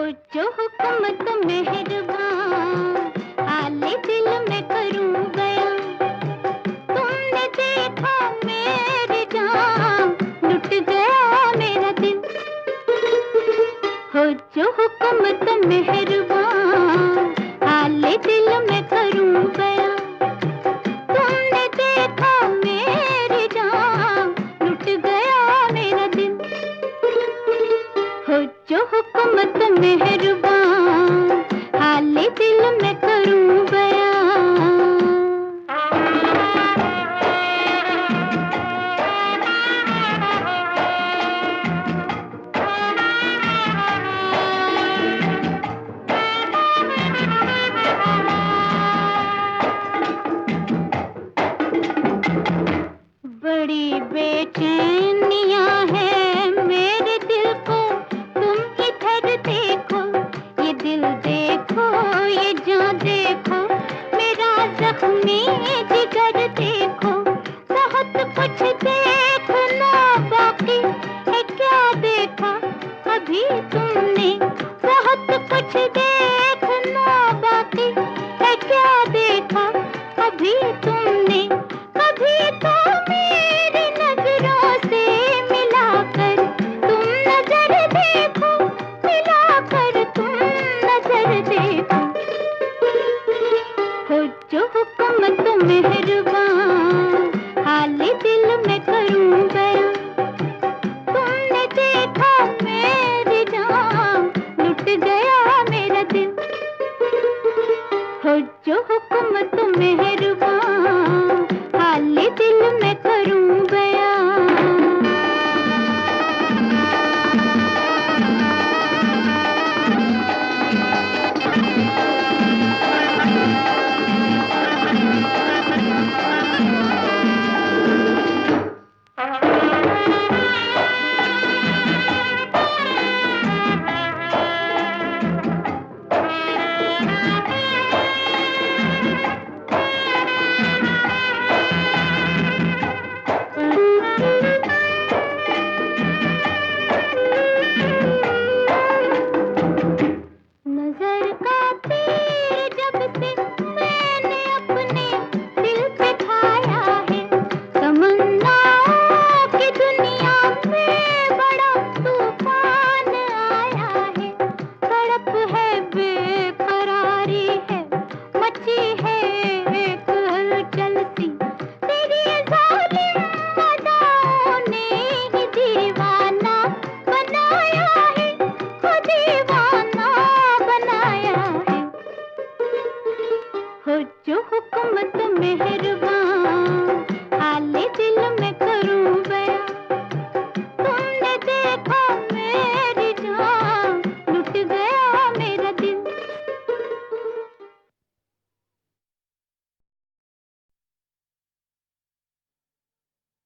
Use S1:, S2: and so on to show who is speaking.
S1: जो हुक्म तो मेहरबान, हाले दिल में करूं बयां। तुमने देखा मेरी जान, लुट गया मेरा दिल। हो जो हुक्म तो मेहरबान, हाले दिल में करूं बयां। तुमने देखा मेरी जान, लुट गया मेरा दिल। हो जो हुक्म तो मेहरबान, हाले दिल में करूं बयां। बड़ी बेचैनियां है मेरे दिल को, तुम इधर देखो, ये दिल देखो, ये जान देखो, मेरा जख्मी जिगर देखो। बहुत कुछ देखना बाकी है, क्या देखा अभी तुमने? बहुत कुछ देखना बाकी है, क्या देखा अभी तुमने? कभी तो मेरी नजरों से मिलाकर तुम नजर देखो, मिलाकर तुम नजर देखो। हो जो हुक्म तो मेहरबान, हाले दिल में करूं बयां। तुमने देखा मेरी जान, लुट गया मेरा दिल। हो जो हुक्म तो मेहरबान, हाले दिल में करूं बयां। नजर का तीर जब से मैंने अपने दिल पे खाया है, तमन्नाओं की दुनिया में बड़ा तूफान आया है। तड़प है, बेकरारी है, मची है एक हलचल सी, तेरी जालिम अदाओं ने ही दीवाना बनाया है, ओ दीवाना बनाया है। हो जो हुक्म तो मेहरबान,